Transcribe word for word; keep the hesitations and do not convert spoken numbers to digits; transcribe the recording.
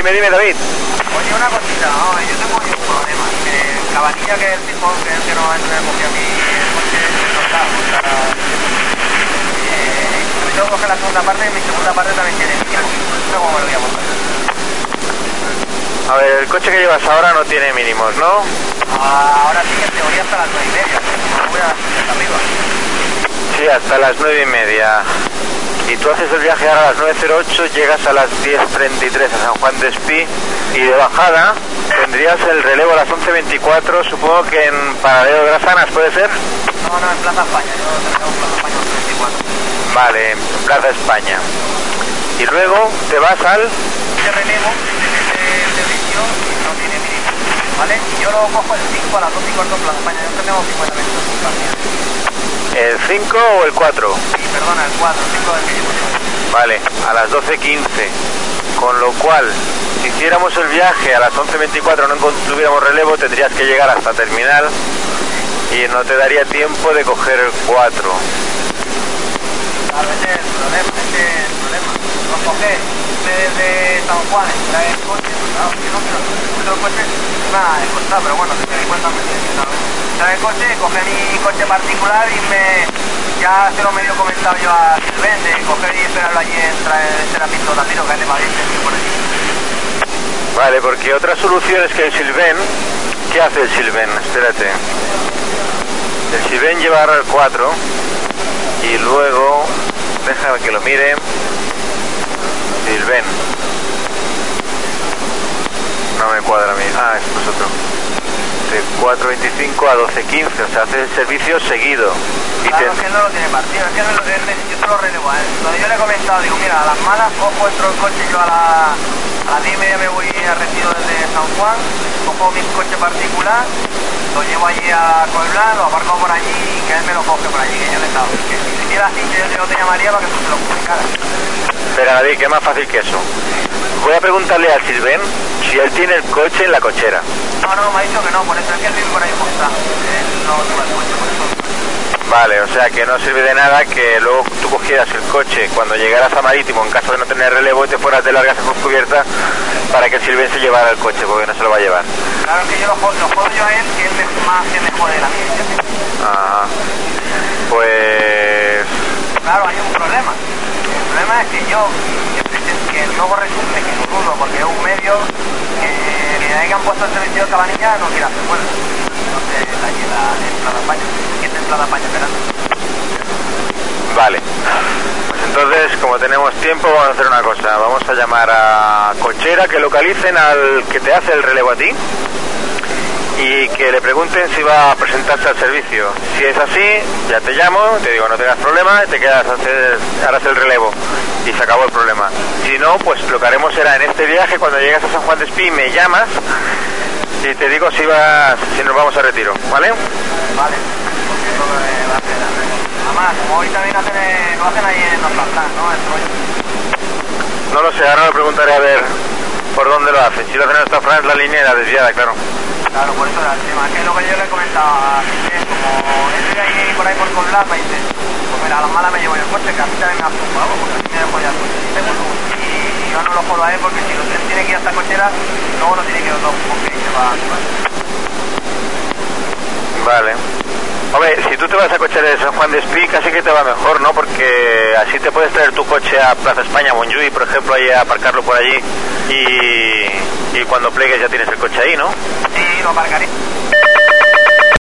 Dime, dime, David. Oye, una cosita, no, yo tengo un problema. Eh, Cabanilla, que es el tipo que es el que no me cogía a mí el coche, no está, o sea, eh, me tengo que coger la segunda parte y mi segunda parte también tiene mínimo. No sé cómo me lo voy a montar. A ver, el coche que llevas ahora no tiene mínimos, ¿no? Ah, ahora sí, en teoría hasta las nueve y media. No voy a hasta arriba. Sí, hasta las nueve y media. Y tú haces el viaje ahora a las nueve cero ocho, llegas a las diez treinta y tres a San Juan de Espí y de bajada tendrías el relevo a las once veinticuatro, supongo que en Paradero de las Anas, ¿puede ser? No, no, en Plaza España, yo tengo en Plaza España once veinticuatro. Vale, en Plaza España. Y luego te vas al... De relevo, de servicio, no tiene mínimo, ¿vale? Yo lo cojo el cinco a las doce y cuarto en Plaza España, yo tengo cincuenta minutos sin partida. ¿El cinco o el cuatro? Sí, perdona, el cuatro, el cinco del que llevo yo. Vale, a las doce quince. Con lo cual, si hiciéramos el viaje a las once veinticuatro, no tuviéramos relevo, tendrías que llegar hasta terminal y no te daría tiempo de coger el cuatro. Claro, ese es el problema, ese es el problema. No coger desde San Juan, traer el coche, claro, yo no quiero el coche, me va a costar, pero bueno, que me di cuenta, me traer el coche, coger mi coche particular y me... Ya se lo medio comentado yo a Silven, de coger y esperarlo allí en traer el Serapito Tapiro, que es de Madrid, que por allí. Vale, porque otra solución es que el Silven... ¿Qué hace el Silven? Espérate. El Silven lleva ahora el cuatro y luego... Déjame que lo mire. Silven. No me cuadra a mí. Ah, esto es otro. De cuatro veinticinco a doce quince, o sea, hace el servicio seguido. Y claro, te... es que no lo tiene partido, es que no lo, es, yo te lo relevo a él. Cuando yo le he comentado, digo, mira, a las malas cojo, entro el coche, yo a, la, a las diez y media me voy a retiro desde San Juan, cojo mi coche particular, lo llevo allí a Coiblán, lo aparco por allí y que él me lo coge por allí, que yo le he dado. Que si hiciera así, yo no te llamaría para que tú se lo comunicaras. Pero David, que es más fácil que eso. Voy a preguntarle al Silven si él tiene el coche en la cochera. No, no, me ha dicho que no, por eso es que él vive por ahí como está. Él no sube el coche, por eso. Vale, o sea que no sirve de nada que luego tú cogieras el coche cuando llegaras a Marítimo en caso de no tener relevo y te fueras de largas a cubierta para que el Silven se llevara el coche, porque no se lo va a llevar. Claro, es que yo lo jodo, lo jodo yo a él, que él me, más que me jode la mía. Ah, pues... Claro, hay un problema. El problema es que yo, que, que luego resulte que no dudo, porque es un medio que, que hayan puesto el servicio de Cabanilla, no quiere hacer vuelta. Entonces, allí en la en Plaza España, que está en Plaza España esperando. Vale. Pues entonces, como tenemos tiempo, vamos a hacer una cosa. Vamos a llamar a Cochera, que localicen al que te hace el relevo a ti y que le pregunten si va a presentarse al servicio. Si es así, ya te llamo, te digo no tengas problema, te quedas a hacer, harás el relevo y se acabó el problema. Si no, pues lo que haremos será en este viaje, cuando llegues a San Juan de Espí, me llamas y te digo si vas, si nos vamos a retiro, ¿vale? Vale, porque eso me va a hacer. Además, como hoy también hacen, eh, lo hacen ahí en los Plantán, ¿no? El rollo. No lo sé, ahora le preguntaré a ver por dónde lo hacen. Si lo hacen en esta franja, la línea desviada, claro. Claro, por eso era el tema, que es lo que yo le he comentado a Vicente, como él vive ahí por ahí por Coblán, me dice, pues mira, a las malas me llevo yo el coche, que a mí también me hace un pago, porque así me dejo ya el coche. Y yo no lo jodo a él porque si lo tiene que ir hasta Cochera, luego no tiene que ir otro, porque ahí se va a su casa. Vale. Hombre, si tú te vas a Cochera de San Juan de Espí, casi que te va mejor, ¿no? Porque así te puedes traer tu coche a Plaza España, Montjuïc, por ejemplo, ahí a aparcarlo por allí y, y cuando plegues ya tienes el coche ahí, ¿no? Sí, lo aparcaré.